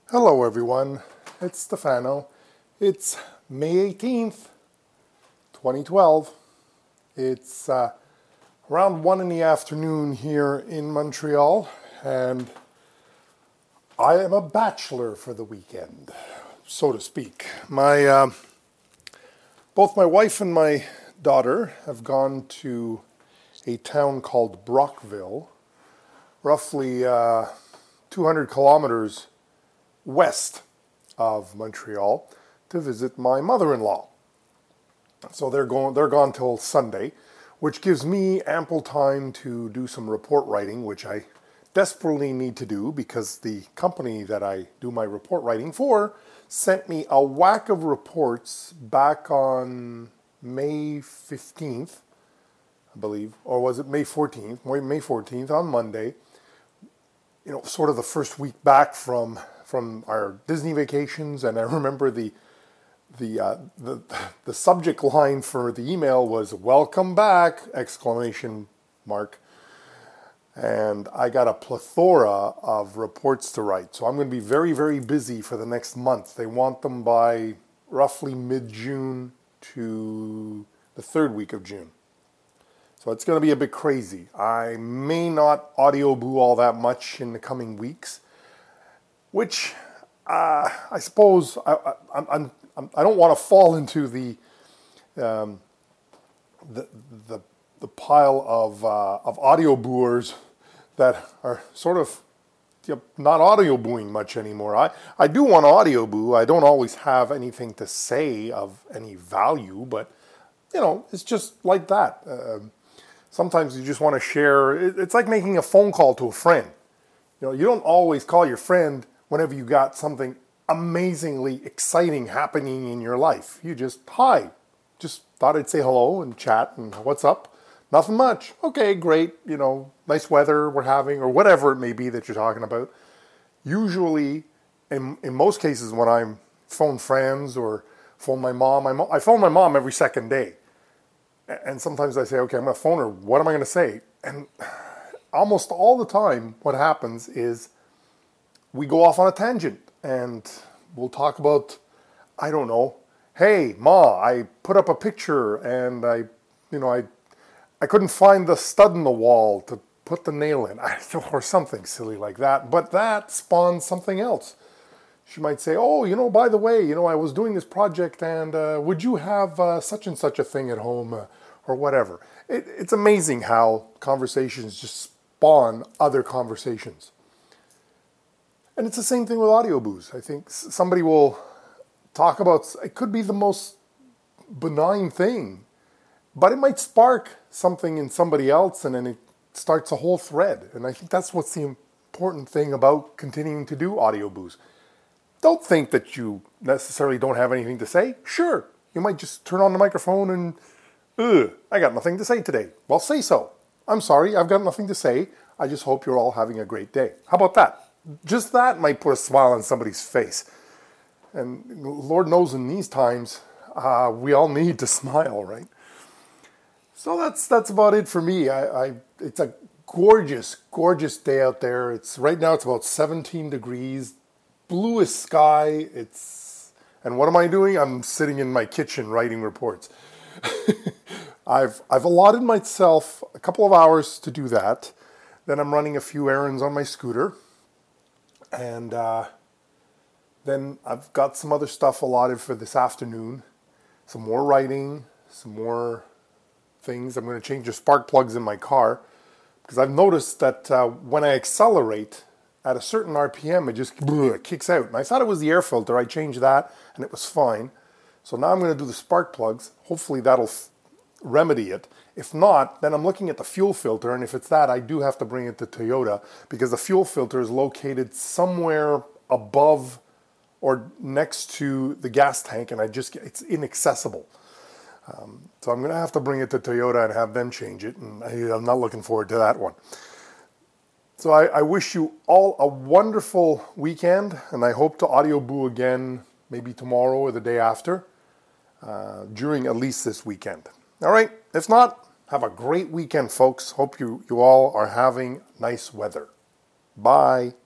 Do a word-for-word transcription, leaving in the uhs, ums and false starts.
Hello everyone, it's Stefano. It's May eighteenth, twenty twelve. It's uh, around one in the afternoon here in Montreal, and I am a bachelor for the weekend, so to speak. My uh, both my wife and my daughter have gone to a town called Brockville, roughly uh, two hundred kilometers west of Montreal, to visit my mother-in-law. So they're going they're gone till Sunday, which gives me ample time to do some report writing, which I desperately need to do because the company that I do my report writing for sent me a whack of reports back on May fifteenth, I believe, or was it May fourteenth? May fourteenth, on Monday. You know, sort of the first week back from from our Disney vacations, and I remember the the uh, the the subject line for the email was "Welcome back!" exclamation mark, and I got a plethora of reports to write. So I'm going to be very very busy for the next month. They want them by roughly mid-June to the third week of June. So it's going to be a bit crazy. I may not audio boo all that much in the coming weeks, which uh, I suppose I, I, I'm, I'm, I don't want to fall into the um, the, the the pile of uh, of audio booers that are sort of, you know, not audio booing much anymore. I, I do want to audio boo. I don't always have anything to say of any value, but you know, it's just like that. Uh, Sometimes you just want to share. It's like making a phone call to a friend. You know, you don't always call your friend whenever you got something amazingly exciting happening in your life. You just, hi, just thought I'd say hello and chat and what's up? Nothing much. Okay, great. You know, nice weather we're having, or whatever it may be that you're talking about. Usually, in, in most cases, when I phone friends or phone my mom, I, I phone my mom every second day. And sometimes I say, okay, I'm going to phone her. What am I going to say? And almost all the time, what happens is we go off on a tangent and we'll talk about, I don't know, hey, Ma, I put up a picture and I, you know, I, I couldn't find the stud in the wall to put the nail in, or something silly like that. But that spawns something else. She might say, oh, you know, by the way, you know, I was doing this project and uh, would you have uh, such and such a thing at home uh, or whatever. It, it's amazing how conversations just spawn other conversations. And it's the same thing with audio boos. I think somebody will talk about, it could be the most benign thing, but it might spark something in somebody else and then it starts a whole thread. And I think that's what's the important thing about continuing to do audio boos. Don't think that you necessarily don't have anything to say. Sure, you might just turn on the microphone and, ugh, I got nothing to say today. Well, say so. I'm sorry, I've got nothing to say. I just hope you're all having a great day. How about that? Just that might put a smile on somebody's face. And Lord knows in these times, uh, we all need to smile, right? So that's that's about it for me. I, I it's a gorgeous, gorgeous day out there. It's right now it's about seventeen degrees. Bluest sky. It's and what am I doing? I'm sitting in my kitchen writing reports. I've I've allotted myself a couple of hours to do that. Then I'm running a few errands on my scooter, and uh, then I've got some other stuff allotted for this afternoon. Some more writing, some more things. I'm going to change the spark plugs in my car because I've noticed that uh, when I accelerate at a certain R P M, it just it kicks out. And I thought it was the air filter. I changed that, and it was fine. So now I'm going to do the spark plugs. Hopefully that'll f- remedy it. If not, then I'm looking at the fuel filter, and if it's that, I do have to bring it to Toyota because the fuel filter is located somewhere above or next to the gas tank, and I just it's inaccessible. Um, so I'm going to have to bring it to Toyota and have them change it, and I, I'm not looking forward to that one. So I, I wish you all a wonderful weekend, and I hope to audio boo again maybe tomorrow or the day after, uh, during at least this weekend. All right, if not, have a great weekend, folks. Hope you, you all are having nice weather. Bye.